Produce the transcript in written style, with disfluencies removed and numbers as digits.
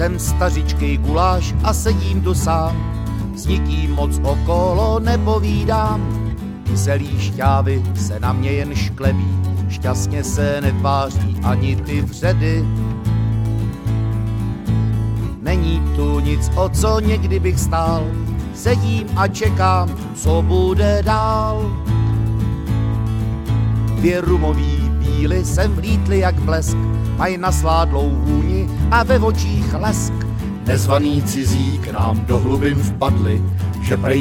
Jsem stařičkej guláš a sedím tu sám, s nikým moc okolo nepovídám. Kyselý šťávy se na mě jen šklebí, šťastně se netváří ani ty vředy. Není tu nic, o co někdy bych stál, sedím a čekám, co bude dál. Dvě rumový bíly sem vlítly jak blesk, mají nasládlou vůni a ve očích lesk. Nezvaný cizí k nám do hlubin vpadli, že prej